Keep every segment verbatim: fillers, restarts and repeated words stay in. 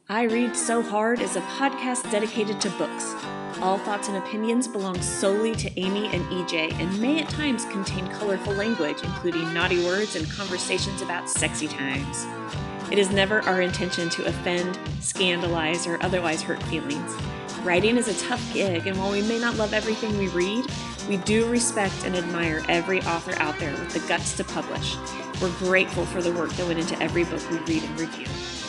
I Read So Hard is a podcast dedicated to books. All thoughts and opinions belong solely to Amy and E J and may at times contain colorful language, including naughty words and conversations about sexy times. It is never our intention to offend, scandalize, or otherwise hurt feelings. Writing is a tough gig, and while we may not love everything we read, we do respect and admire every author out there with the guts to publish. We're grateful for the work that went into every book we read and review.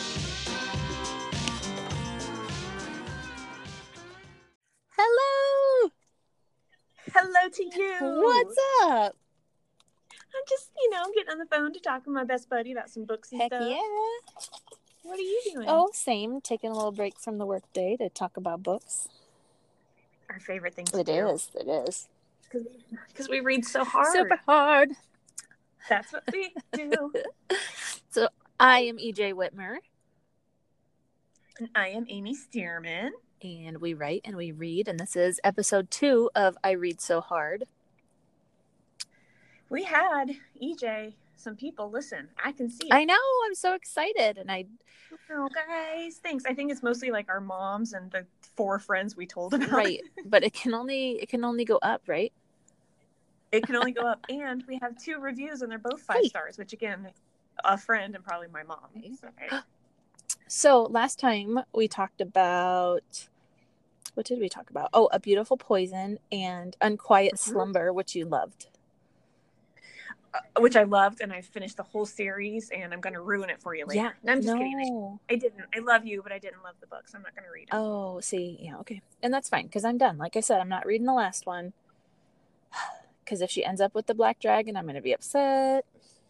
Hello! Hello to you! What's up? I'm just, you know, getting on the phone to talk with my best buddy about some books and Heck stuff. yeah. What are you doing? Oh, same. Taking a little break from the work day to talk about books. Our favorite thing to It do. is. It is. Because we read so hard. Super hard. That's what we do. So, I am E J Whitmer. And I am Amy Stearman. And we write and we read. And this is episode two of I Read So Hard. We had, E J, some people listen. I can see it. I know. I'm so excited. And I... Oh, guys, thanks. I think it's mostly like our moms and the four friends we told about. Right. But it can only it can only go up, right? It can only go up. And we have two reviews and they're both five hey. stars, which again, a friend and probably my mom. So, so last time we talked about... What did we talk about? Oh, A Beautiful Poison and Unquiet mm-hmm. Slumber, which you loved. Uh, which I loved, and I finished the whole series, and I'm going to ruin it for you later. Yeah, no, I'm just no. kidding. I, I didn't. I love you, but I didn't love the book, so I'm not going to read it. Oh, see, yeah, okay. And that's fine, because I'm done. Like I said, I'm not reading the last one. Because if she ends up with the Black Dragon, I'm going to be upset.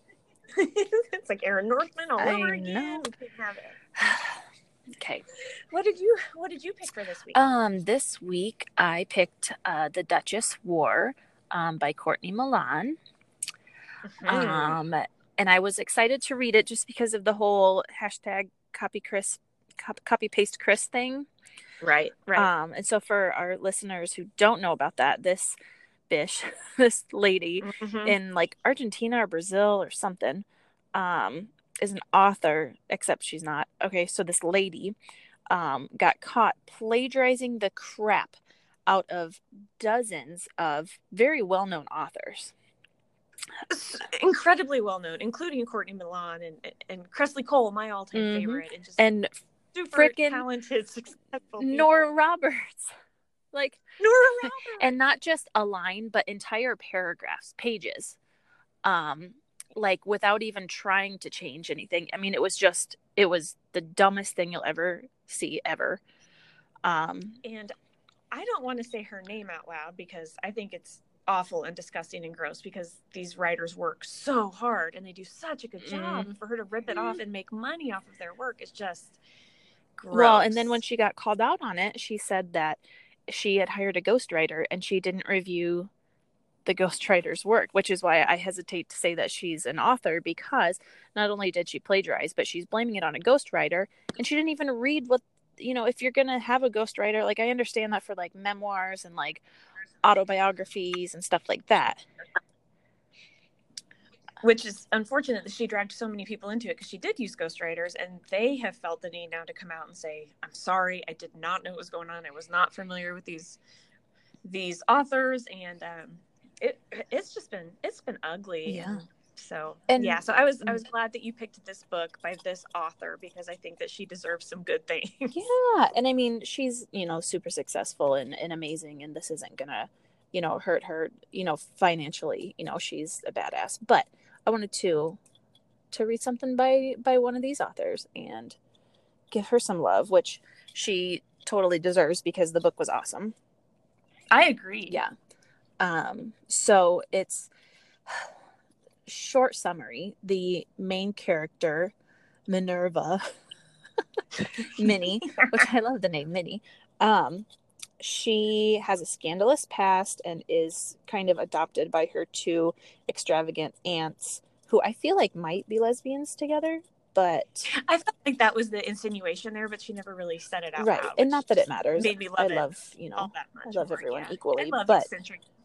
It's like Aaron Northman all I over again. know. We can't have it. Okay. What did you What did you pick for this week? Um, this week I picked uh, The Duchess War um, by Courtney Milan. Mm-hmm. Um, and I was excited to read it just because of the whole hashtag copy Chris, copy, copy paste Chris thing. Right, right. Um, and so for our listeners who don't know about that, this bish, this lady mm-hmm. in like Argentina or Brazil or something, um, is an author, except she's not. Okay, so this lady um, got caught plagiarizing the crap out of dozens of very well-known authors. Incredibly well-known, including Courtney Milan and, and Kresley Cole, my all-time mm-hmm. favorite. And, just and super talented, successful Nora people. Roberts. Like Nora Roberts. And not just a line, but entire paragraphs, pages. Um... like without even trying to change anything. I mean, it was just, it was the dumbest thing you'll ever see ever. Um, and I don't want to say her name out loud because I think it's awful and disgusting and gross because these writers work so hard and they do such a good job. Mm. For her to rip it off and make money off of their work is just gross. Well, and then when she got called out on it, she said that she had hired a ghostwriter and she didn't review the ghostwriter's work, which is why I hesitate to say that she's an author, because not only did she plagiarize, but she's blaming it on a ghostwriter, and she didn't even read what, you know, if you're gonna have a ghostwriter, like I understand that for like memoirs and like autobiographies and stuff like that. Which is unfortunate that she dragged so many people into it, because she did use ghostwriters, and they have felt the need now to come out and say, I'm sorry, I did not know what was going on. I was not familiar with these these authors, and um It it's just been it's been ugly. Yeah. So and, yeah. So I was I was glad that you picked this book by this author, because I think that she deserves some good things. Yeah. And I mean, she's, you know, super successful and, and amazing, and this isn't gonna, you know, hurt her, you know, financially. You know, she's a badass. But I wanted to to read something by by one of these authors and give her some love, which she totally deserves because the book was awesome. I agree. Yeah. Um, so it's short summary. The main character, Minerva, Minnie, which I love the name Minnie. Um, she has a scandalous past and is kind of adopted by her two extravagant aunts, who I feel like might be lesbians together, but I felt like that was the insinuation there, but she never really said it out right. loud. And not that it matters. Made me love I it love, you know, all that much I love more, everyone yeah. equally, I love but eccentric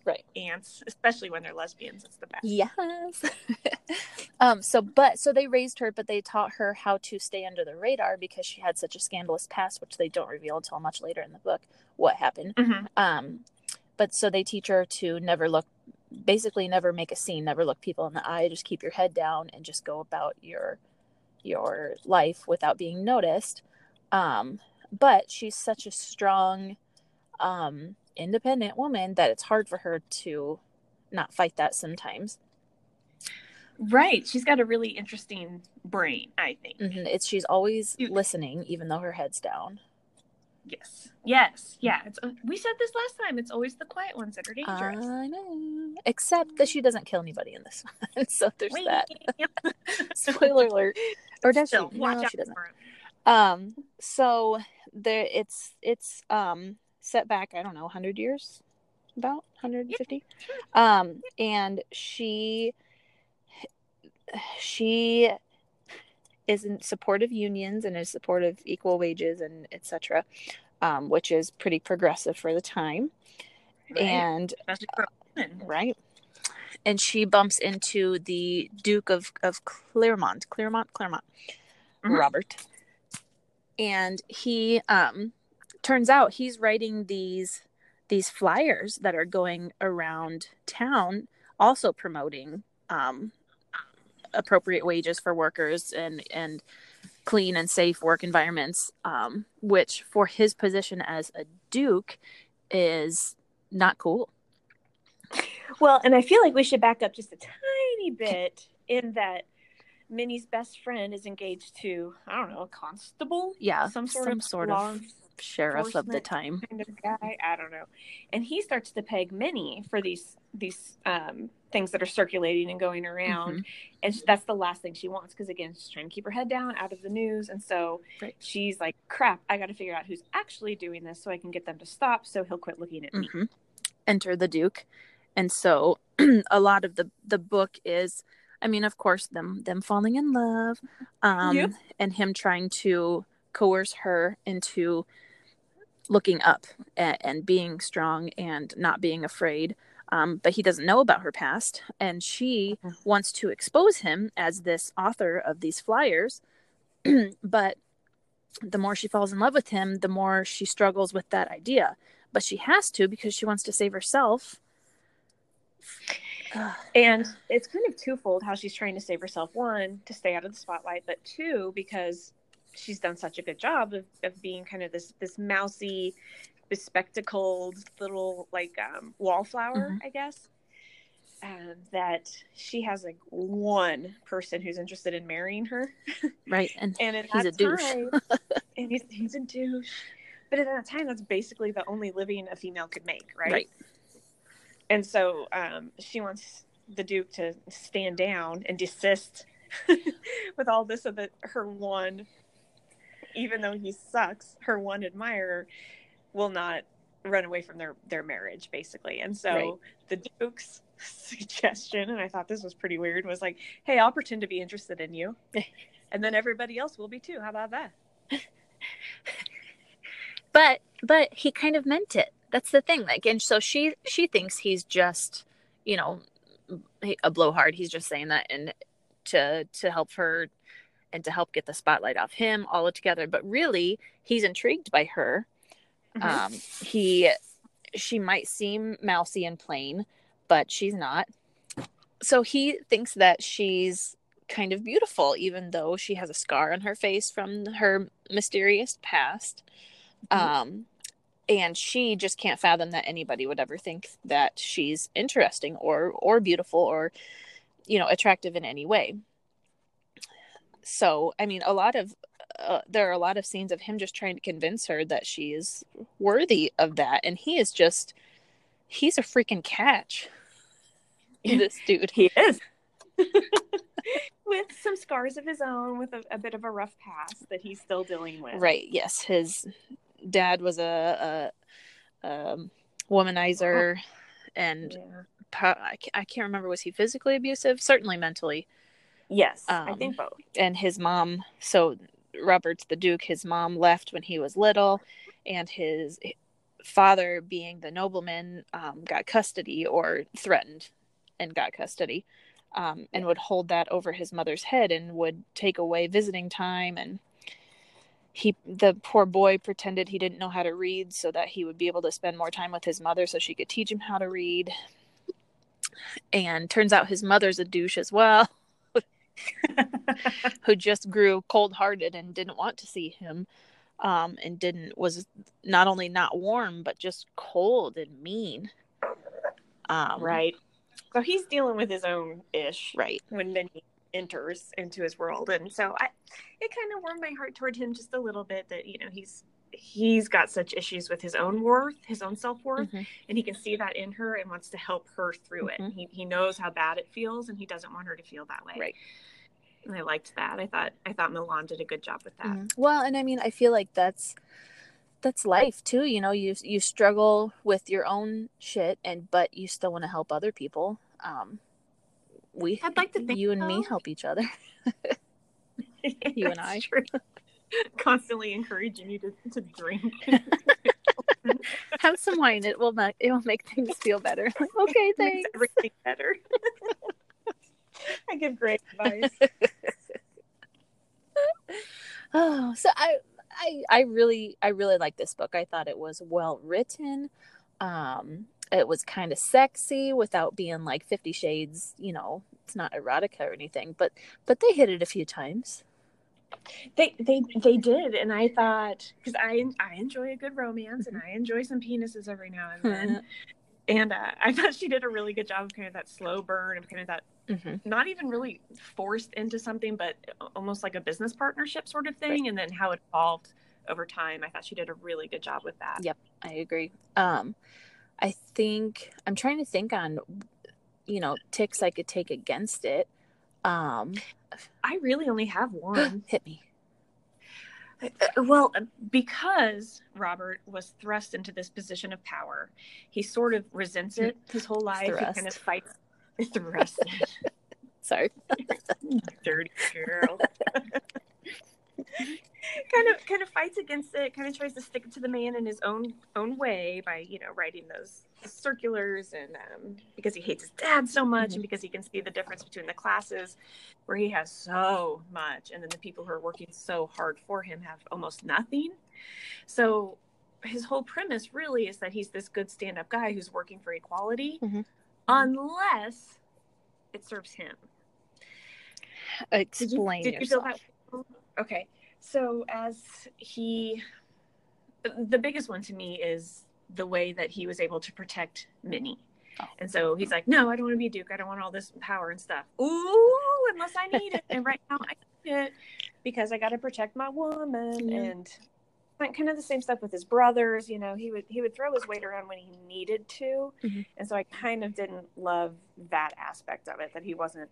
right. aunts, especially when they're lesbians. It's the best. Yes. um. So, but so they raised her, but they taught her how to stay under the radar because she had such a scandalous past, which they don't reveal until much later in the book what happened. Mm-hmm. Um. But so they teach her to never look, basically never make a scene, never look people in the eye, just keep your head down and just go about your your life without being noticed. Um, but she's such a strong, um, independent woman that it's hard for her to not fight that sometimes. Right. She's got a really interesting brain, I think. Mm-hmm. It's she's always listening, even though her head's down. Yes. Yes. Yeah. It's, we said this last time. It's always the quiet ones that are dangerous. I know. Except that she doesn't kill anybody in this one. So there's Wait. that. Spoiler alert. Or does Still, she? watch No, out she doesn't. for it. Um, so there it's it's um set back, I don't know, one hundred years, about one hundred fifty. Yeah, sure. Um, and she she is in support of unions and is support of equal wages and et cetera, um, which is pretty progressive for the time. Right. And especially for women. Right. And she bumps into the Duke of, of Clermont, Clermont, Clermont, mm-hmm. Robert. And he, um, turns out he's writing these, these flyers that are going around town, also promoting, um, appropriate wages for workers and, and clean and safe work environments, um, which for his position as a Duke is not cool. Well, and I feel like we should back up just a tiny bit in that Minnie's best friend is engaged to, I don't know, a constable? Yeah, some sort some of, sort of sheriff of the time. Kind of guy, I don't know. And he starts to peg Minnie for these these um, things that are circulating and going around. Mm-hmm. And that's the last thing she wants because, again, she's trying to keep her head down, out of the news. And so right. she's like, crap, I got to figure out who's actually doing this so I can get them to stop so he'll quit looking at mm-hmm. me. Enter the Duke. And so a lot of the, the book is, I mean, of course, them them falling in love, um, yep. and him trying to coerce her into looking up and, and being strong and not being afraid. Um, but he doesn't know about her past. And she mm-hmm. wants to expose him as this author of these flyers. But the more she falls in love with him, the more she struggles with that idea. But she has to because she wants to save herself. And it's kind of twofold how she's trying to save herself. One, to stay out of the spotlight, but two, because she's done such a good job of, of being kind of this this mousy, bespectacled little like um, wallflower, mm-hmm. I guess. Um, that she has like one person who's interested in marrying her, right? And, and at he's that a douche. Time, and he's he's a douche. But at that time, that's basically the only living a female could make, right? Right. And so um, she wants the Duke to stand down and desist with all this so that her one, even though he sucks, her one admirer will not run away from their, their marriage, basically. And so right. the Duke's suggestion, and I thought this was pretty weird, was like, hey, I'll pretend to be interested in you. And then everybody else will be too. How about that? But but he kind of meant it. That's the thing. Like, and so she she thinks he's just, you know, a blowhard. He's just saying that and to to help her and to help get the spotlight off him all together. But really, he's intrigued by her. Mm-hmm. Um, he she might seem mousy and plain, but she's not. So he thinks that she's kind of beautiful, even though she has a scar on her face from her mysterious past. Mm-hmm. Um, and she just can't fathom that anybody would ever think that she's interesting or, or beautiful or, you know, attractive in any way. So, I mean, a lot of, uh, there are a lot of scenes of him just trying to convince her that she is worthy of that. And he is just, he's a freaking catch. This dude. He is. With some scars of his own, with a, a bit of a rough past that he's still dealing with. Right. Yes. His dad was a, a, a womanizer, and yeah. I, I can't remember, was he physically abusive? Certainly mentally. Yes, um, I think both. And his mom, so Robert's the Duke, his mom left when he was little, and his father, being the nobleman, um, got custody or threatened and got custody, um, and would hold that over his mother's head and would take away visiting time. And he, the poor boy, pretended he didn't know how to read so that he would be able to spend more time with his mother so she could teach him how to read. And turns out his mother's a douche as well, who just grew cold-hearted and didn't want to see him, um, and didn't was not only not warm but just cold and mean. Um, right. So he's dealing with his own ish, right, when Minnie enters into his world, and so I, it kind of warmed my heart toward him just a little bit that, you know, he's he's got such issues with his own worth, his own self-worth, mm-hmm. and he can see that in her and wants to help her through mm-hmm. it. He he knows how bad it feels, and he doesn't want her to feel that way. Right. And I liked that. I thought I thought Milan did a good job with that. Mm-hmm. Well, and I mean, I feel like that's that's life too. You know, you you struggle with your own shit, and but you still want to help other people. Um, we, I'd like to think you and so. me help each other. You and I. True. Constantly encouraging you to, to drink. Have some wine. It will not. It will make things feel better. Like, okay, thanks. Makes everything better. I give great advice. Oh, so I, I, I really, I really like this book. I thought it was well written. Um, it was kind of sexy without being like Fifty Shades. You know, it's not erotica or anything, but but they hit it a few times. They they they did, and I thought, because I I enjoy a good romance, and I enjoy some penises every now and then, and uh, I thought she did a really good job of kind of that slow burn, of kind of that mm-hmm. not even really forced into something, but almost like a business partnership sort of thing, right. And then how it evolved over time. I thought she did a really good job with that. Yep, I agree. Um, I think I'm trying to think on, you know, ticks I could take against it. Um, I really only have one. Hit me. Well, because Robert was thrust into this position of power, he sort of resents it his whole life. Thrust. He kind of fights. Thrust. Sorry. Dirty girl. kind of kind of fights against it, kind of tries to stick it to the man in his own own way by, you know, writing those circulars, and um, because he hates his dad so much, mm-hmm. and because he can see the difference between the classes where he has so much and then the people who are working so hard for him have almost nothing. So his whole premise really is that he's this good stand-up guy who's working for equality, mm-hmm. unless it serves him. Explain did you, did you feel that? Okay. So as he, the biggest one to me is the way that he was able to protect Minnie. Oh. And so he's like, no, I don't want to be a Duke. I don't want all this power and stuff. Ooh, unless I need it. And right now I need it because I got to protect my woman. Mm-hmm. And kind of the same stuff with his brothers. You know, he would, he would throw his weight around when he needed to. Mm-hmm. And so I kind of didn't love that aspect of it, that he wasn't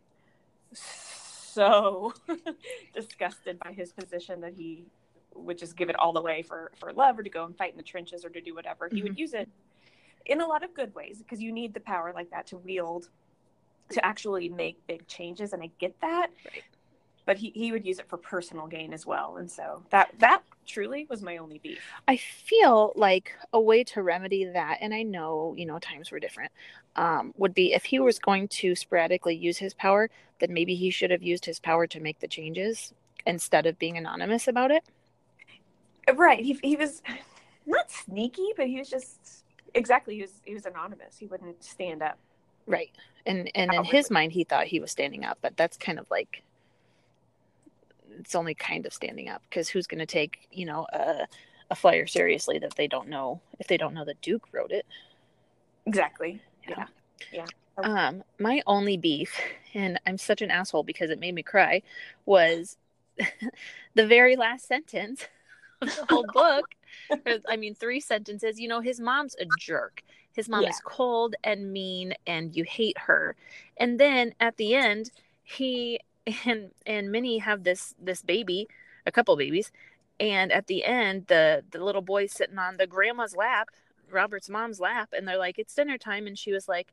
so disgusted by his position that he would just give it all away for, for love, or to go and fight in the trenches, or to do whatever. Mm-hmm. He would use it in a lot of good ways, because you need the power like that to wield, to actually make big changes. And I get that. Right. But he, he would use it for personal gain as well. And so that, that truly was my only beef. I feel like a way to remedy that, and I know, you know, times were different, um, would be if he was going to sporadically use his power, then maybe he should have used his power to make the changes instead of being anonymous about it. Right. He he was not sneaky, but he was just, exactly, he was, he was anonymous. He wouldn't stand up. Right. And, and in his mind, he thought he was standing up, but that's kind of like, it's only kind of standing up, because who's going to take, you know, a, a flyer seriously that they don't know, if they don't know that Duke wrote it. Exactly. Yeah. Yeah. Um, my only beef, and I'm such an asshole because it made me cry, was the very last sentence of the whole book. I mean, three sentences. You know, his mom's a jerk. His mom yeah. is cold and mean, and you hate her. And then at the end, he and and Minnie have this this baby, a couple babies, and at the end, the the little boy's sitting on the grandma's lap, Robert's mom's lap, and they're like, it's dinner time, and she was like,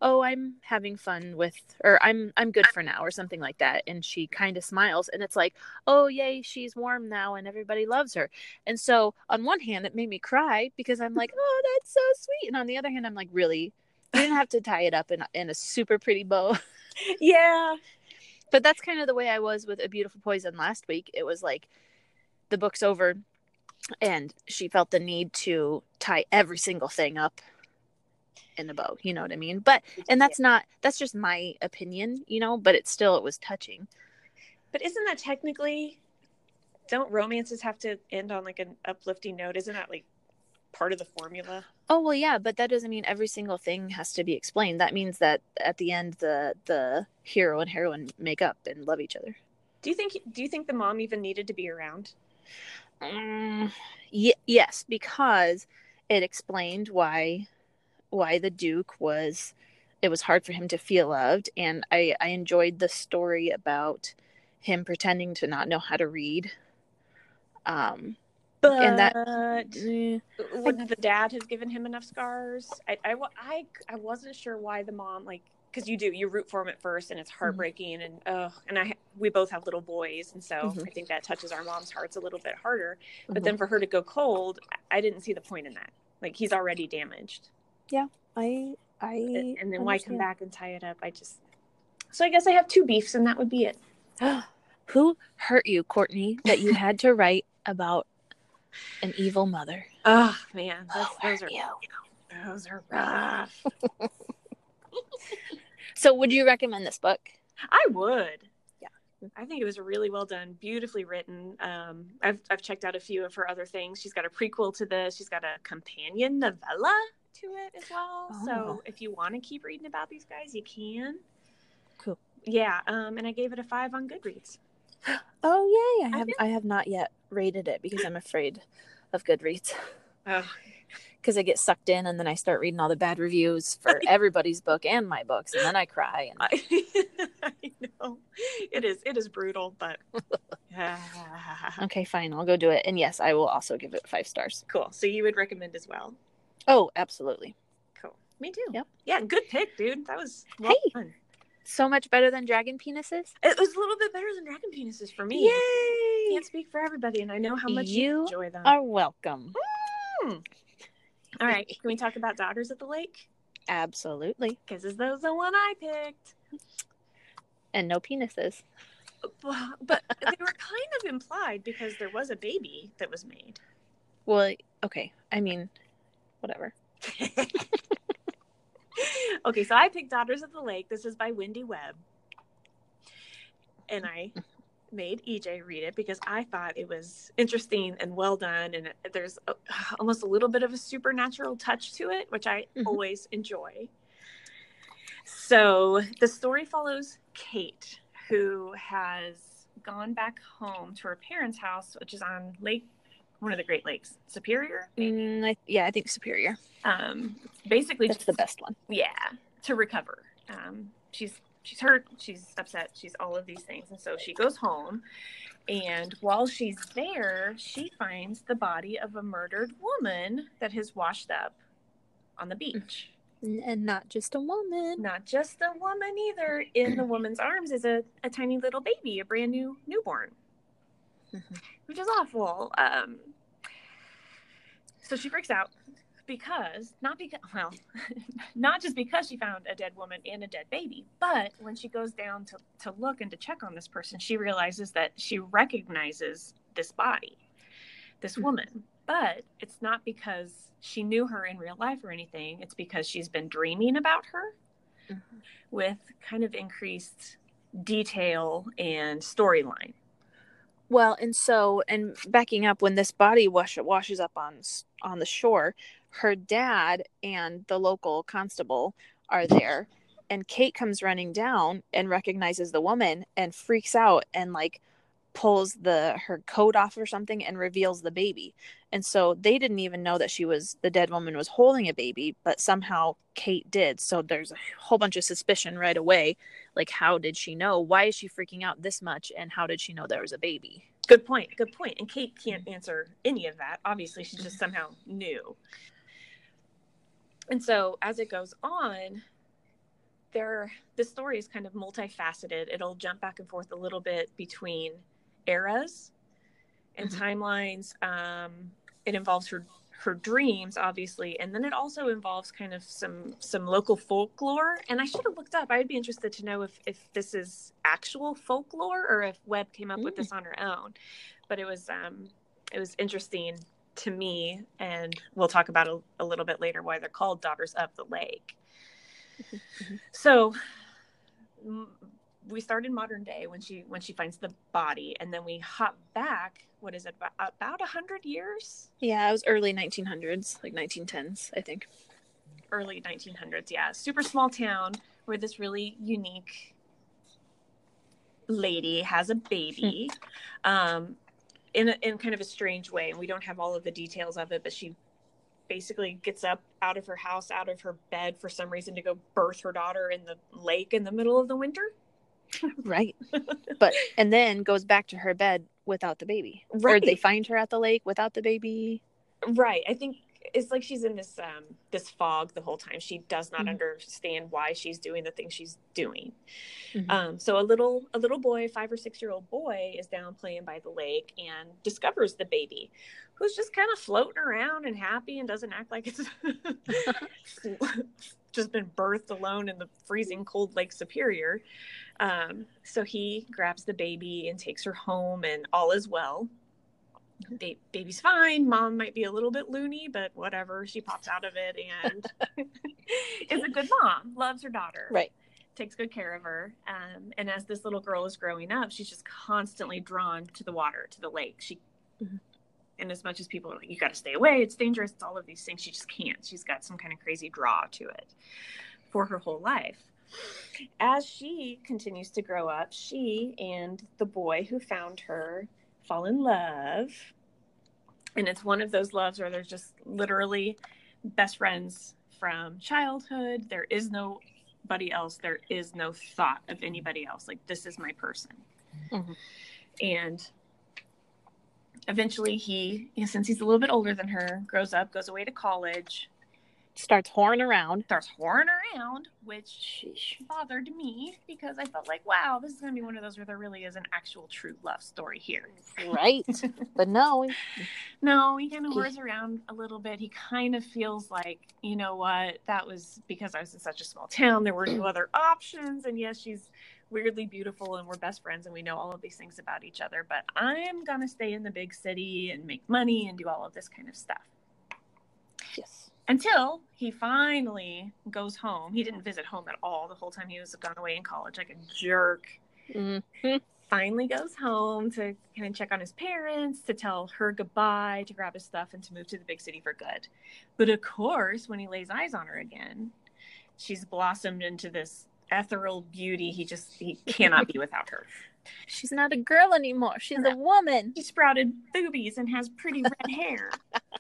oh, I'm having fun with, or I'm I'm good for now, or something like that. And she kind of smiles, and it's like, oh, yay, she's warm now, and everybody loves her. And so on one hand, it made me cry because I'm like, oh, that's so sweet. And on the other hand, I'm like, really? You didn't have to tie it up in, in a super pretty bow. Yeah. But that's kind of the way I was with A Beautiful Poison last week. It was like the book's over, and she felt the need to tie every single thing up in a bow, you know what I mean? But and that's yeah. not that's just my opinion, you know, but it's still it was touching. But isn't that technically, don't romances have to end on like an uplifting note? Isn't that like part of the formula? Oh well, yeah, but that doesn't mean every single thing has to be explained. That means that at the end the the hero and heroine make up and love each other. Do you think do you think the mom even needed to be around? Um, y- yes, because it explained why why the Duke was, it was hard for him to feel loved. And I, I enjoyed the story about him pretending to not know how to read. Um, but and that, eh, wouldn't the dad have given him enough scars? I, I, I, I wasn't sure why the mom, like, because you do, you root for him at first, and it's heartbreaking, mm-hmm. and oh, and I, we both have little boys, and so mm-hmm. I think that touches our mom's hearts a little bit harder. Mm-hmm. But then for her to go cold, I didn't see the point in that. Like, he's already damaged. Yeah, I, I. And then understand. Why come back and tie it up? I just. So I guess I have two beefs, and that would be it. Who hurt you, Courtney, that you had to write about an evil mother? Oh man, those, those are you? those are rough. So, would you recommend this book? I would. Yeah, I think it was really well done, beautifully written. Um, I've I've checked out a few of her other things. She's got a prequel to this. She's got a companion novella to it as well. Oh. So if you want to keep reading about these guys, you can. Cool. Yeah. Um, and I gave it a five on Goodreads. Oh yay! I have I, I have not yet rated it because I'm afraid of Goodreads. Oh. Because I get sucked in, and then I start reading all the bad reviews for everybody's book and my books, and then I cry. And... I, I know it is it is brutal, but okay, fine, I'll go do it. And yes, I will also give it five stars. Cool. So you would recommend as well? Oh, absolutely. Cool. Me too. Yep. Yeah, good pick, dude. That was well hey. Fun. So much better than Dragon Penises? It was a little bit better than Dragon Penises for me. Yay! I can't speak for everybody, and I know how much you, you enjoy them. Are welcome. Mm. All right, can we talk about Daughters of the Lake? Absolutely. Because is those the one I picked? And no penises. But, but they were kind of implied because there was a baby that was made. Well, okay. I mean, whatever. Okay, so I picked Daughters of the Lake. This is by Wendy Webb. And I made E J read it because I thought it was interesting and well done. And there's a, almost a little bit of a supernatural touch to it, which I mm-hmm. always enjoy. So the story follows Kate, who has gone back home to her parents' house, which is on Lake, one of the Great Lakes, Superior. Mm, I, yeah, I think Superior. Um, basically, that's just, the best one. Yeah, to recover. Um, she's she's hurt, she's upset, she's all of these things, and so she goes home. And while she's there, she finds the body of a murdered woman that has washed up on the beach. And not just a woman. Not just a woman either. In the woman's arms is a, a tiny little baby, a brand new newborn, mm-hmm. which is awful. Um, so she freaks out because, not because, well, not just because she found a dead woman and a dead baby, but when she goes down to, to look and to check on this person, she realizes that she recognizes this body, this mm-hmm. woman. But it's not because she knew her in real life or anything. It's because she's been dreaming about her mm-hmm. with kind of increased detail and storyline. Well, and so, and backing up, when this body wash, washes up on on the shore, her dad and the local constable are there, and Kate comes running down and recognizes the woman and freaks out and like pulls the her coat off or something and reveals the baby. And so they didn't even know that she was, the dead woman was holding a baby, but somehow Kate did. So there's a whole bunch of suspicion right away. Like, how did she know? Why is she freaking out this much? And how did she know there was a baby? Good point. Good point. And Kate can't answer any of that. Obviously, she just somehow knew. And so as it goes on, there, this story is kind of multifaceted. It'll jump back and forth a little bit between eras and mm-hmm. timelines. Um, it involves her her dreams, obviously, and then it also involves kind of some some local folklore. And I should have looked up. I'd be interested to know if if this is actual folklore or if Webb came up mm. with this on her own. But it was um, it was interesting to me, and we'll talk about a, a little bit later why they're called Daughters of the Lake. Mm-hmm. So m- we start in modern day when she when she finds the body, and then we hop back. What is it, about about a hundred years? Yeah, it was early nineteen hundreds, like nineteen tens, I think. Early nineteen hundreds, yeah. Super small town where this really unique lady has a baby, um, in a, in kind of a strange way, and we don't have all of the details of it. But she basically gets up out of her house, out of her bed for some reason to go birth her daughter in the lake in the middle of the winter. Right. But and then goes back to her bed without the baby. Right. Or they find her at the lake without the baby. Right. I think it's like she's in this um this fog the whole time. She does not mm-hmm. understand why she's doing the things she's doing. Mm-hmm. Um so a little a little boy, five or six year old boy, is down playing by the lake and discovers the baby, who's just kind of floating around and happy and doesn't act like it's just been birthed alone in the freezing cold Lake Superior. Um, so he grabs the baby and takes her home, and all is well. Ba- baby's fine. Mom might be a little bit loony, but whatever. She pops out of it and is a good mom, loves her daughter. Right. Takes good care of her. Um, and as this little girl is growing up, she's just constantly drawn to the water, to the lake. She, mm-hmm. And as much as people are like, you got to stay away, it's dangerous, it's all of these things, she just can't. She's got some kind of crazy draw to it for her whole life. As she continues to grow up, she and the boy who found her fall in love. And it's one of those loves where they're just literally best friends from childhood. There is nobody else. There is no thought of anybody else. Like, this is my person. Mm-hmm. And eventually he, since he's a little bit older than her, grows up, goes away to college. Starts whoring around. Starts whoring around, which Sheesh. bothered me because I felt like, wow, this is going to be one of those where there really is an actual true love story here. Right. But no. No, he kind of whores around a little bit. He kind of feels like, you know what, that was because I was in such a small town. There were no other options. And yes, she's weirdly beautiful and we're best friends and we know all of these things about each other. But I'm going to stay in the big city and make money and do all of this kind of stuff. Yes. Until he finally goes home. He didn't visit home at all the whole time he was gone away in college, like a jerk. Mm-hmm. Finally goes home to kind of check on his parents, to tell her goodbye, to grab his stuff, and to move to the big city for good. But of course, when he lays eyes on her again, she's blossomed into this ethereal beauty. He just, he cannot be without her. She's not a girl anymore. She's no. a woman. She sprouted boobies and has pretty red hair.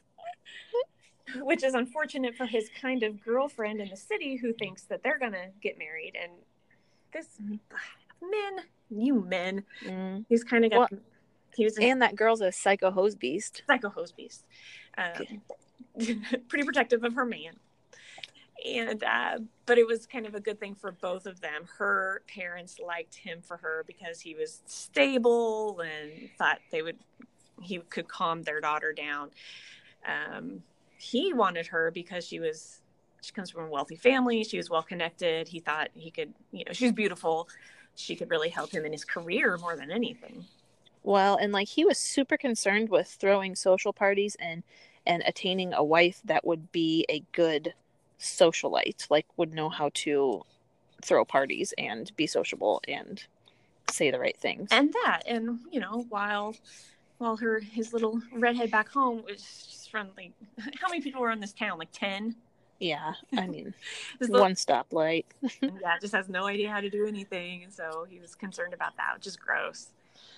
Which is unfortunate for his kind of girlfriend in the city who thinks that they're going to get married. And this, men, you men, mm. he's kind of got, well, he was, and that girl's a psycho hose beast. Psycho hose beast. Um, pretty protective of her man. And, uh, but it was kind of a good thing for both of them. Her parents liked him for her because he was stable and thought they would, he could calm their daughter down. Um, He wanted her because she was, she comes from a wealthy family. She was well connected. He thought he could, you know, she was beautiful. She could really help him in his career more than anything. Well, and like he was super concerned with throwing social parties and, and attaining a wife that would be a good socialite, like would know how to throw parties and be sociable and say the right things. And that, and you know, while, while her, his little redhead back home was just from like, how many people were in this town? Like ten? Yeah. I mean, little, one stoplight. Yeah. Just has no idea how to do anything. And so he was concerned about that, which is gross.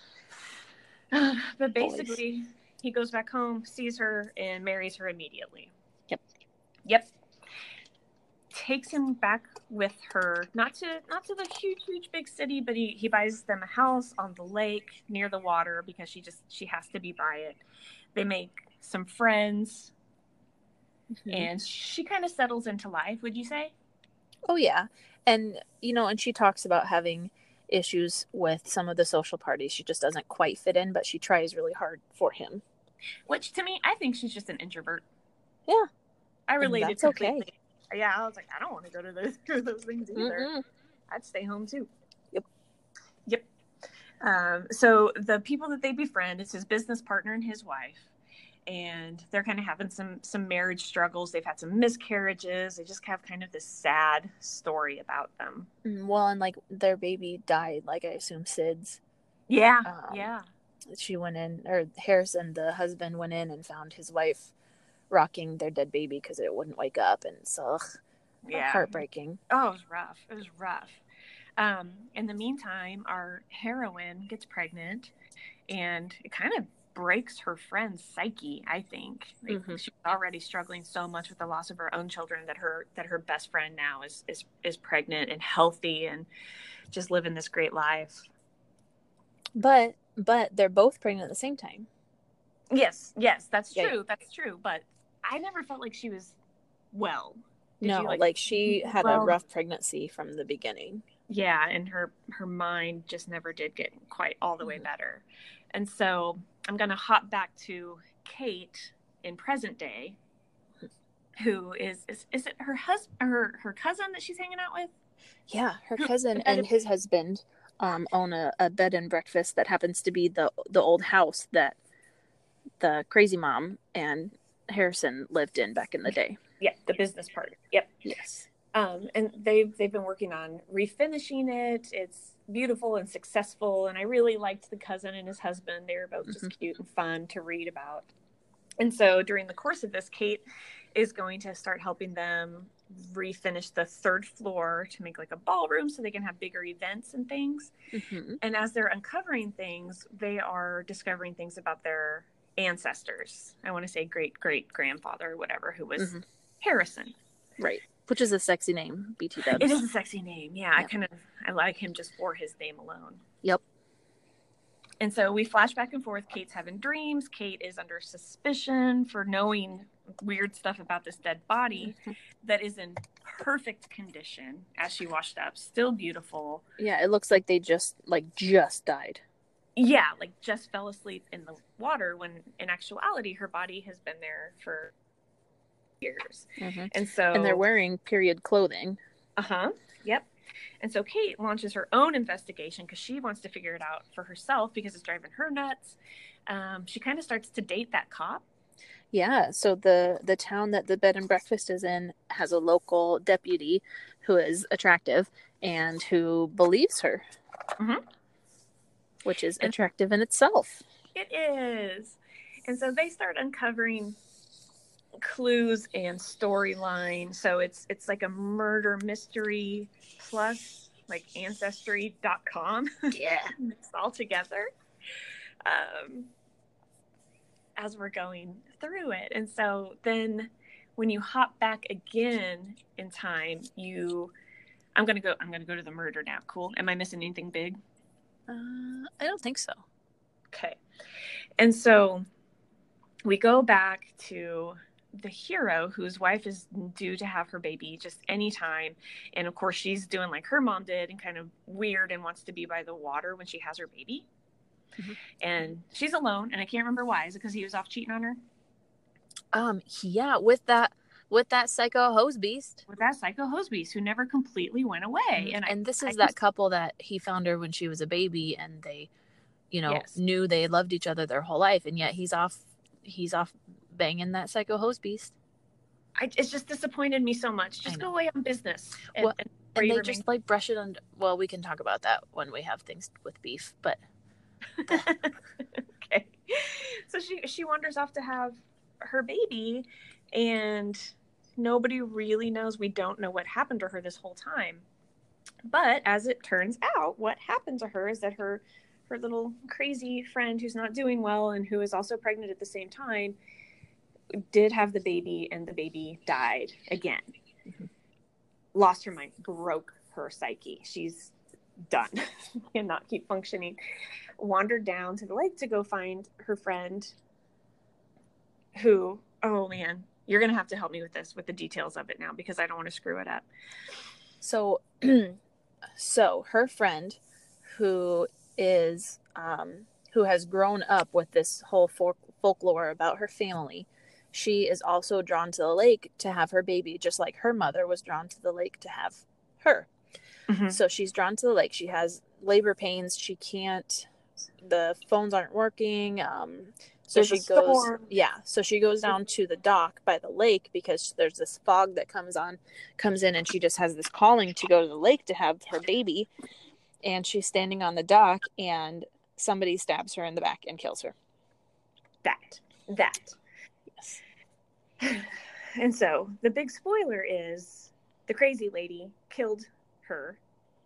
But basically Boys. He goes back home, sees her and marries her immediately. Yep. Yep. Takes him back with her, not to not to the huge, huge big city, but he, he buys them a house on the lake near the water because she just she has to be by it. They make some friends, mm-hmm. and she kind of settles into life. Would you say? Oh yeah, And, you know, and she talks about having issues with some of the social parties. She just doesn't quite fit in, but she tries really hard for him. Which, to me, I think she's just an introvert. Yeah. I related that's completely. Okay. Yeah, I was like, I don't want to go to those, to those things either. Mm-mm. I'd stay home, too. Yep. Yep. Um, so the people that they befriend, it's his business partner and his wife. And they're kind of having some some marriage struggles. They've had some miscarriages. They just have kind of this sad story about them. Well, and like their baby died, like I assume Sid's. Yeah, um, yeah. She went in, or Harrison, the husband, went in and found his wife rocking their dead baby because it wouldn't wake up, and so ugh, yeah, heartbreaking. Oh, it was rough. It was rough. Um, in the meantime, our heroine gets pregnant, and it kind of breaks her friend's psyche, I think. Like, mm-hmm. She's already struggling so much with the loss of her own children that her that her best friend now is is is pregnant and healthy and just living this great life. But but they're both pregnant at the same time. Yes, yes, that's yeah. true. That's true. But I never felt like she was well. Did no, you, like, like she had well, a rough pregnancy from the beginning. Yeah, and her her mind just never did get quite all the way mm-hmm. better. And so I'm going to hop back to Kate in present day, who is, is, is it her husband, her, her cousin that she's hanging out with? Yeah, her cousin and his husband um, own a, a bed and breakfast that happens to be the, the old house that the crazy mom and Harrison lived in back in the day. Yeah, the business partner. Yep. Yes. Um, and they've, they've been working on refinishing it. It's beautiful and successful. And I really liked the cousin and his husband. They were both just mm-hmm. cute and fun to read about. And so during the course of this, Kate is going to start helping them refinish the third floor to make like a ballroom so they can have bigger events and things. Mm-hmm. And as they're uncovering things, they are discovering things about their ancestors. I want to say great, great grandfather or whatever, who was mm-hmm. Harrison. Right. Which is a sexy name, B T Dubs. It is a sexy name. Yeah, yep. I kind of, I like him just for his name alone. Yep. And so we flash back and forth. Kate's having dreams. Kate is under suspicion for knowing weird stuff about this dead body mm-hmm. that is in perfect condition as she washed up. Still beautiful. Yeah, it looks like they just, like, just died. Yeah, like just fell asleep in the water when in actuality her body has been there for years. Mm-hmm. And so and they're wearing period clothing. Uh-huh. Yep. And so Kate launches her own investigation because she wants to figure it out for herself because it's driving her nuts. Um, she kind of starts to date that cop. Yeah. So the the town that the bed and breakfast is in has a local deputy who is attractive and who believes her, mm-hmm. which is and attractive in itself. It is. And so they start uncovering clues and storyline. So it's it's like a murder mystery plus like ancestry dot com. Yeah. Mixed all together. Um as we're going through it. And so then when you hop back again in time, you I'm gonna go I'm gonna go to the murder now. Cool. Am I missing anything big? Uh I don't think so. Okay. And so we go back to the hero whose wife is due to have her baby just anytime. And of course she's doing like her mom did and kind of weird and wants to be by the water when she has her baby. Mm-hmm. And she's alone and I can't remember why. Is it because he was off cheating on her? Um, yeah, with that, with that psycho hose beast. With that psycho hose beast who never completely went away. Mm-hmm. And, and I, this is I that just, couple that he found her when she was a baby and they, you know, yes. knew they loved each other their whole life. And yet he's off, he's off banging that psycho hose beast. I, it's just disappointed me so much. Just go away on business. And, well, and, and they remain... just like brush it on. Well, we can talk about that when we have things with beef, but. Okay. So she, she wanders off to have her baby and nobody really knows. We don't know what happened to her this whole time. But as it turns out, what happened to her is that her, her little crazy friend who's not doing well and who is also pregnant at the same time did have the baby and the baby died again. Mm-hmm. Lost her mind, broke her psyche. She's done. Cannot keep functioning. Wandered down to the lake to go find her friend who, oh man, you're going to have to help me with this, with the details of it now because I don't want to screw it up. So, so her friend, who is um, who has grown up with this whole folk- folklore about her family, she is also drawn to the lake to have her baby, just like her mother was drawn to the lake to have her. Mm-hmm. So she's drawn to the lake. She has labor pains. She can't. The phones aren't working. Um, so there's she goes. Storm. Yeah. So she goes down to the dock by the lake because there's this fog that comes on, comes in, and she just has this calling to go to the lake to have her baby. And she's standing on the dock, and somebody stabs her in the back and kills her. That. That. Yes. And so the big spoiler is the crazy lady killed her.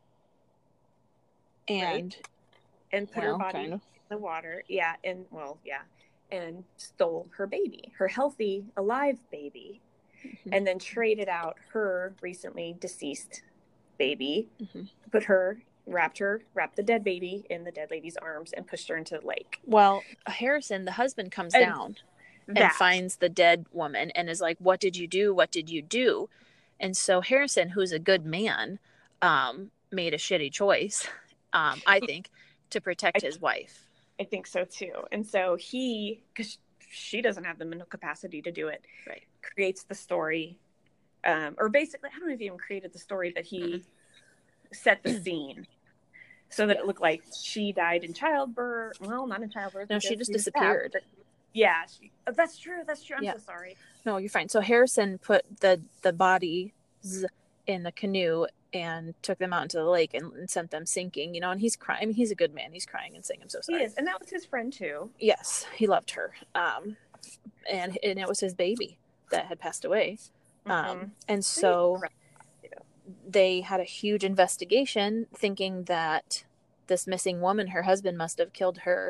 And right? And put well, her body kind of. in the water. Yeah. And well, yeah. And stole her baby, her healthy, alive baby. Mm-hmm. And then traded out her recently deceased baby, mm-hmm. put her wrapped her, wrapped the dead baby in the dead lady's arms and pushed her into the lake. Well, Harrison, the husband, comes and down that. and finds the dead woman and is like, what did you do? What did you do? And so Harrison, who's a good man, um, made a shitty choice, um, I think, to protect I, his wife. I think so too. And so he, because she doesn't have the mental capacity to do it, right, creates the story. Um, or basically, I don't know if he even created the story, but he mm-hmm. set the scene. So that it looked like she died in childbirth. Well, not in childbirth. No, she just she disappeared. Stabbed, yeah, she, oh, that's true. That's true. I'm yeah. so sorry. No, you're fine. So Harrison put the the bodies in the canoe and took them out into the lake and, and sent them sinking. You know, and he's crying. I mean, he's a good man. He's crying and saying, "I'm so sorry." He is, and that was his friend too. Yes, he loved her. Um, and and it was his baby that had passed away. Mm-hmm. Um, and so. They had a huge investigation thinking that this missing woman, her husband, must have killed her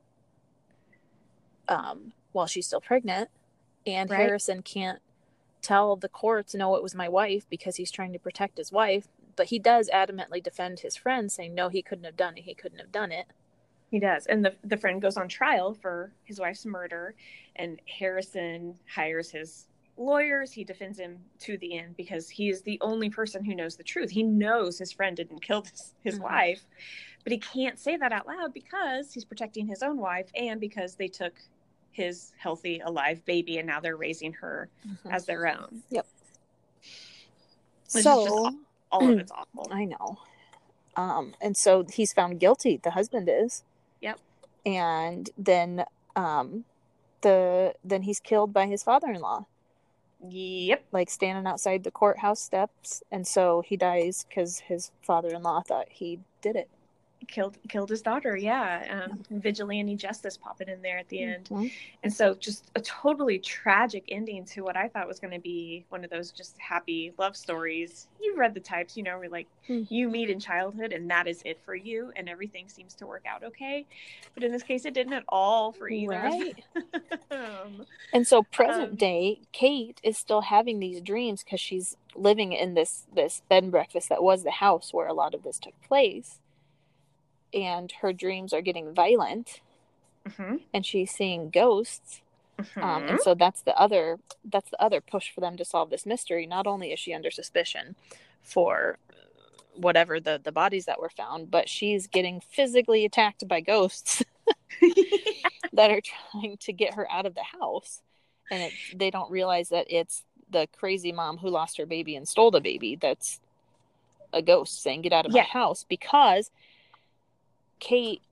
um, while she's still pregnant. And right. Harrison can't tell the courts, no, it was my wife, because he's trying to protect his wife. But he does adamantly defend his friend, saying, no, he couldn't have done it. He couldn't have done it. He does. And the, the friend goes on trial for his wife's murder. And Harrison hires his lawyers. He defends him to the end because he is the only person who knows the truth. He knows his friend didn't kill his, his mm-hmm. wife, but he can't say that out loud because he's protecting his own wife and because they took his healthy, alive baby and now they're raising her mm-hmm. as their own. Yep. Which so, is just, all of it's awful. I know. Um, and so he's found guilty. The husband is. Yep. And then, um, the then he's killed by his father-in-law. Yep. Like standing outside the courthouse steps. And so he dies because his father-in-law thought he did it. Killed killed his daughter, yeah. Um, yeah. Vigilante justice popping in there at the end. Mm-hmm. And so just a totally tragic ending to what I thought was going to be one of those just happy love stories. You've read the types, you know, where like mm-hmm. you meet in childhood and that is it for you and everything seems to work out okay. But in this case, it didn't at all for either. Right. um, and so present um, day, Kate is still having these dreams because she's living in this, this bed and breakfast that was the house where a lot of this took place. And her dreams are getting violent mm-hmm. and she's seeing ghosts. Mm-hmm. Um, and so that's the other, that's the other push for them to solve this mystery. Not only is she under suspicion for whatever the, the bodies that were found, but she's getting physically attacked by ghosts that are trying to get her out of the house. And it, they don't realize that it's the crazy mom who lost her baby and stole the baby. That's a ghost saying, get out of yeah. my house, because Kate,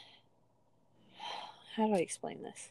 how do I explain this?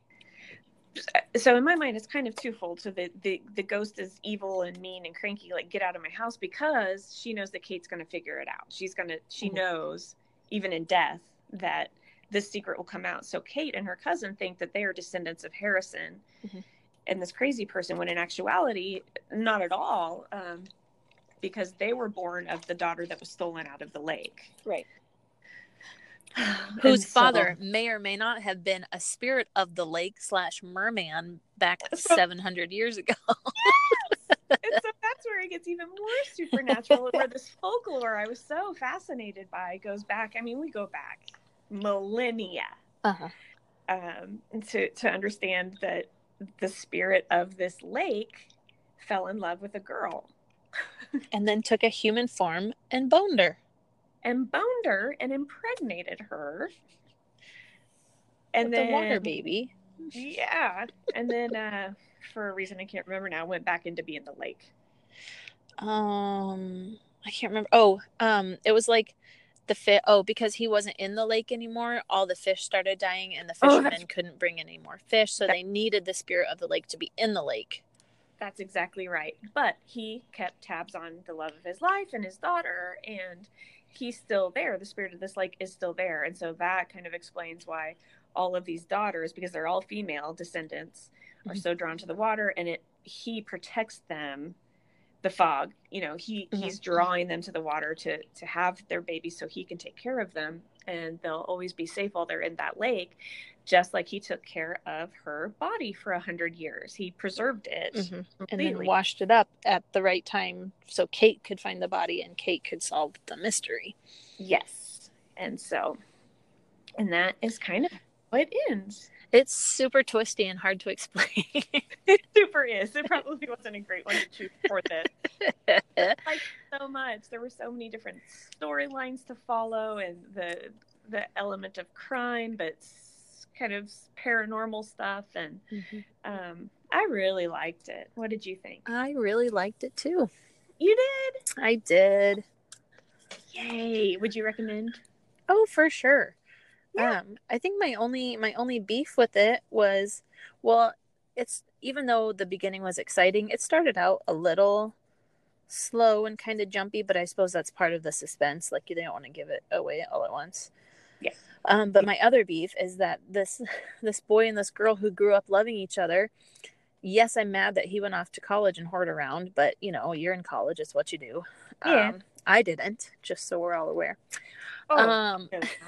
So in my mind, it's kind of twofold. So the, the, the ghost is evil and mean and cranky, like get out of my house, because she knows that Kate's going to figure it out. She's going to, she mm-hmm. knows even in death that this secret will come out. So Kate and her cousin think that they are descendants of Harrison mm-hmm. and this crazy person, when in actuality, not at all, um, because they were born of the daughter that was stolen out of the lake. Right. Whose so, father may or may not have been a spirit of the lake slash merman back so, seven hundred years ago. Yes! And so that's where it gets even more supernatural, where this folklore I was so fascinated by goes back. I mean, we go back millennia uh-huh. um, to, to understand that the spirit of this lake fell in love with a girl. And then took a human form and boned her. And boned her and impregnated her. And With then the water baby. Yeah. And then uh for a reason I can't remember now, went back into being the lake. Um I can't remember. Oh, um it was like the fish. Oh, because he wasn't in the lake anymore, all the fish started dying, and the fishermen oh, couldn't bring any more fish, so that, they needed the spirit of the lake to be in the lake. That's exactly right. But he kept tabs on the love of his life and his daughter, and he's still there. The spirit of this lake is still there. And so that kind of explains why all of these daughters, because they're all female descendants, are mm-hmm. so drawn to the water, and it he protects them. The fog, you know, he mm-hmm. he's drawing them to the water to to have their babies so he can take care of them, and they'll always be safe while they're in that lake, just like he took care of her body for a hundred years. He preserved it mm-hmm. and then washed it up at the right time so Kate could find the body and Kate could solve the mystery. Yes. And so, and that is kind of how it ends. It's super twisty and hard to explain. It super is. It probably wasn't a great one to choose for this. I liked it so much. There were so many different storylines to follow, and the the element of crime, but kind of paranormal stuff. And mm-hmm. um, I really liked it. What did you think? I really liked it too. You did? I did. Yay! Would you recommend? Oh, for sure. Yeah. Um, I think my only my only beef with it was, well, it's even though the beginning was exciting, it started out a little slow and kind of jumpy, but I suppose that's part of the suspense. Like, you don't want to give it away all at once. Yeah. Um, but my other beef is that this this boy and this girl who grew up loving each other. Yes, I'm mad that he went off to college and whored around, but you know, you're in college, it's what you do. Yeah. Um, I didn't, just so we're all aware. Oh. Um.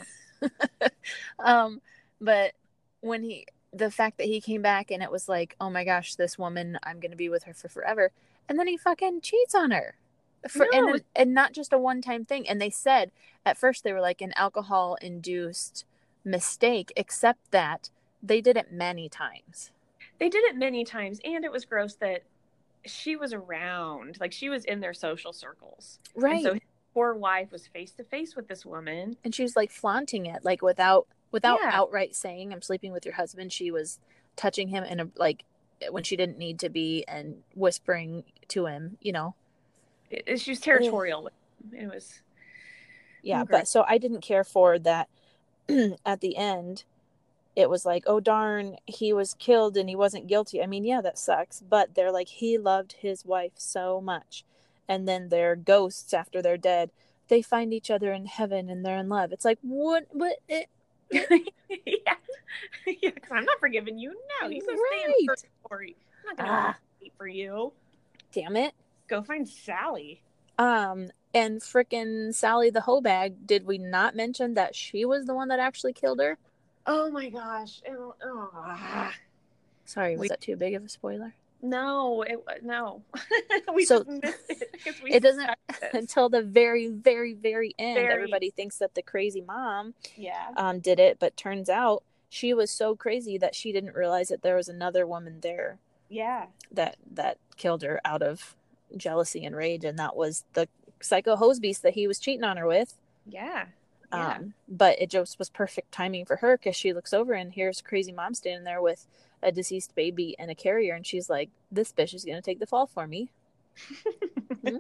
um, but when he, the fact that he came back and it was like, oh my gosh, this woman, I'm going to be with her for forever. And then he fucking cheats on her for, no. and, and not just a one-time thing. And they said at first they were like an alcohol induced mistake, except that they did it many times. They did it many times. And it was gross that she was around, like she was in their social circles. Right. And so poor wife was face to face with this woman, and she was like flaunting it, like without without yeah. outright saying I'm sleeping with your husband. She was touching him in a, like when she didn't need to be, and whispering to him, you know. It, she was territorial. Ugh. It was yeah great. But so I didn't care for that. At the end it was like, oh darn, he was killed and he wasn't guilty. I mean, yeah, that sucks, but they're like, he loved his wife so much. And then their ghosts, after they're dead, they find each other in heaven and they're in love. It's like, what? What? It, yeah. yeah, because I'm not forgiving you. No, you go right. stay in purgatory. I'm not going to ah. wait for you. Damn it. Go find Sally. Um, and frickin' Sally the hoe bag, did we not mention that she was the one that actually killed her? Oh my gosh. Oh, oh. Sorry, was we, that too big of a spoiler? No, it no. we so, just missed it. We it doesn't until the very, very, very end. Very. Everybody thinks that the crazy mom yeah. um, did it, but turns out she was so crazy that she didn't realize that there was another woman there. Yeah. That that killed her out of jealousy and rage, and that was the psycho hose beast that he was cheating on her with. Yeah. Yeah. Um, but it just was perfect timing for her, because she looks over and here's crazy mom standing there with a deceased baby and a carrier, and she's like, this bitch is gonna take the fall for me. mm.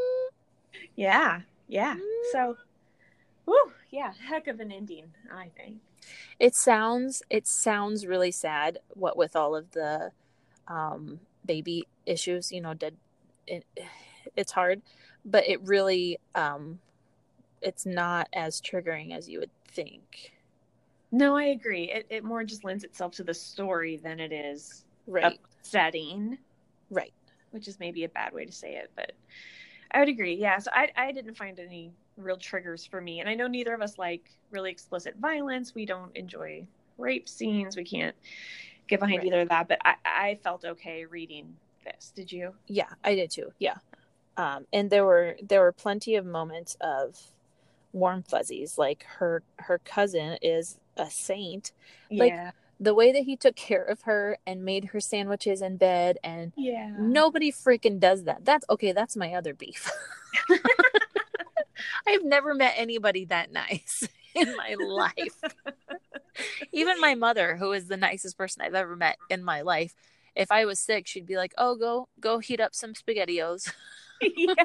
Yeah, yeah. Mm. So, whew, yeah, heck of an ending, I think. It sounds it sounds really sad, what with all of the um, baby issues, you know, dead. It, it's hard, but it really um, it's not as triggering as you would think. No, I agree. It it more just lends itself to the story than it is right. upsetting. Right. Which is maybe a bad way to say it, but I would agree. Yeah. So I I didn't find any real triggers for me. And I know neither of us like really explicit violence. We don't enjoy rape scenes. We can't get behind right. either of that. But I, I felt okay reading this. Did you? Yeah, I did too. Yeah. Um, and there were there were plenty of moments of warm fuzzies. Like her her cousin is a saint. Yeah. Like the way that he took care of her and made her sandwiches in bed, and Yeah. nobody freaking does that. That's okay. That's my other beef. I've never met anybody that nice in my life. Even my mother, who is the nicest person I've ever met in my life, if I was sick, she'd be like, oh, go go heat up some SpaghettiOs. Yeah.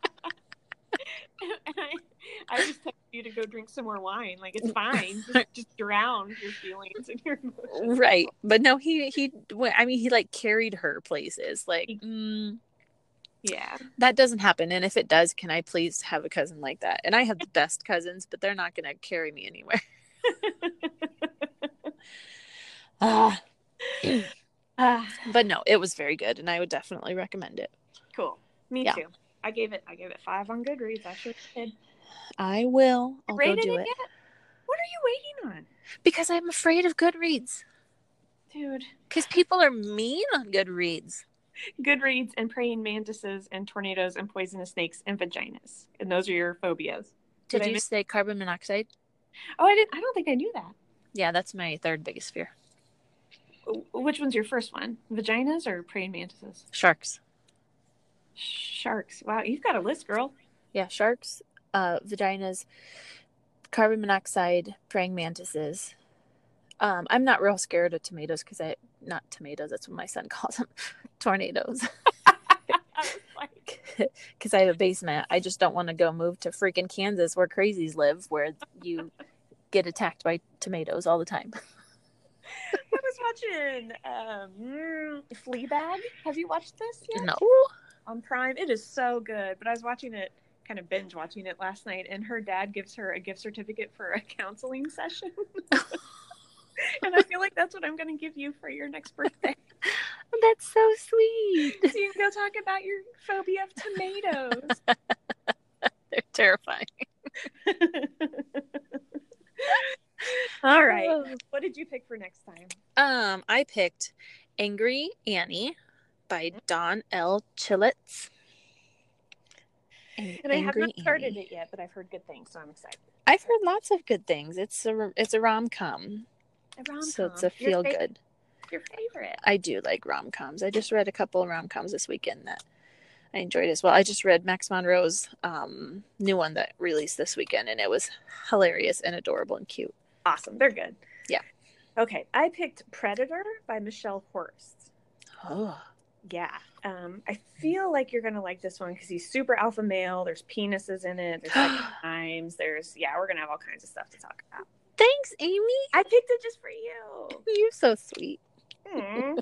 And I, I was telling you to go drink some more wine. Like, it's fine. Just, just drown your feelings and your emotions. Right. But no, he, he, I mean, he like carried her places. Like, mm, yeah. That doesn't happen. And if it does, can I please have a cousin like that? And I have the best cousins, but they're not going to carry me anywhere. Ah. uh, but no, it was very good, and I would definitely recommend it. Cool. Me Yeah. too. I gave it I gave it five on Goodreads. I sure did. I will. I'll go Rated do it it. yet? What are you waiting on? Because I'm afraid of Goodreads. Dude. Because people are mean on Goodreads. Goodreads and praying mantises and tornadoes and poisonous snakes and vaginas. And those are your phobias. Did, Did you miss- say carbon monoxide? Oh, I didn't I don't think I knew that. Yeah, that's my third biggest fear. Which one's your first one? Vaginas or praying mantises? Sharks. Sharks. Wow, you've got a list, girl. Yeah, sharks, uh, vaginas, carbon monoxide, praying mantises. Um, I'm not real scared of tomatoes because I, not tomatoes, that's what my son calls them, tornadoes. Because I have a basement. I just don't want to go move to freaking Kansas where crazies live, where you get attacked by tomatoes all the time. I was watching um, Fleabag. Have you watched this yet? No. On Prime. It is so good. But I was watching it, kind of binge watching it last night, and her dad gives her a gift certificate for a counseling session. And I feel like that's what I'm going to give you for your next birthday. That's so sweet. So you can go talk about your phobia of tomatoes. They're terrifying. All right. What did you pick for next time? Um, I picked Angry Annie by Dawn L. Chilitz. And, and I have not started Annie. it yet, but I've heard good things, so I'm excited. I've heard lots of good things. It's a it's a rom-com. A rom-com. So it's a feel your good. Your favorite. I do like rom-coms. I just read a couple of rom-coms this weekend that I enjoyed as well. I just read Max Monroe's um, new one that released this weekend, and it was hilarious and adorable and cute. Awesome. They're good. Yeah. Okay. I picked Predator by Michelle Horst. Oh. Yeah. Um, I feel like you're going to like this one because he's super alpha male. There's penises in it. There's sex times. There's, yeah, we're going to have all kinds of stuff to talk about. Thanks, Amy. I picked it just for you. You're so sweet. Mm.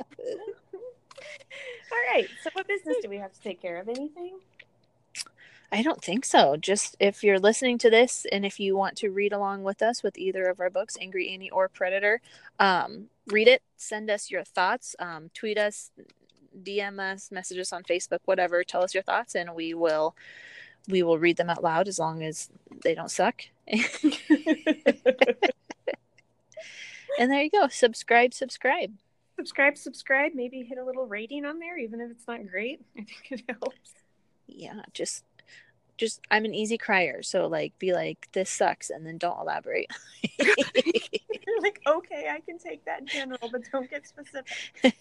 All right. So what business do we have to take care of? Anything? I don't think so. Just if you're listening to this and if you want to read along with us with either of our books, Angry Annie or Predator, um, read it, send us your thoughts, um, tweet us, D M us, message us on Facebook, whatever. Tell us your thoughts and we will we will read them out loud as long as they don't suck. And there you go. Subscribe, subscribe. Subscribe, subscribe. Maybe hit a little rating on there, even if it's not great. I think it helps. Yeah, just just I'm an easy crier, so like be like, this sucks, and then don't elaborate. You're like, okay, I can take that in general, but don't get specific.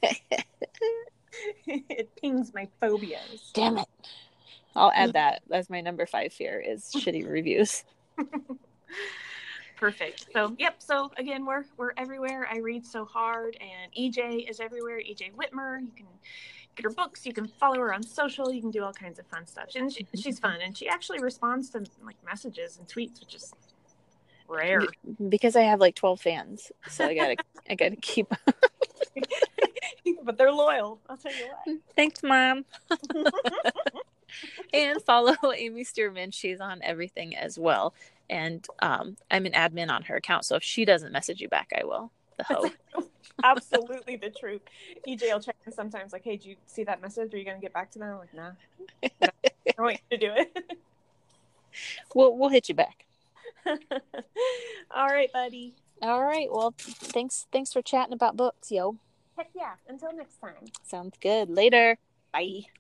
It pings my phobias. Damn it. I'll add that as my number five fear is shitty reviews. Perfect. So, yep. So again, we're we're everywhere. I read so hard, and E J is everywhere. E J Whitmer. You can get her books. You can follow her on social. You can do all kinds of fun stuff. And she, she's fun, and she actually responds to like messages and tweets, which is rare. Because I have like twelve fans, so I gotta I gotta keep. But they're loyal. I'll tell you what. Thanks, Mom. And follow Amy Stearman. She's on everything as well. And um, I'm an admin on her account. So if she doesn't message you back, I will. The hoe. Absolutely the truth. E J will check in sometimes like, hey, did you see that message? Are you going to get back to them? I'm like, nah. No, I want you to do it. We'll, we'll hit you back. All right, buddy. All right. Well, thanks. Thanks for chatting about books, yo. Heck yeah. Until next time. Sounds good. Later. Bye.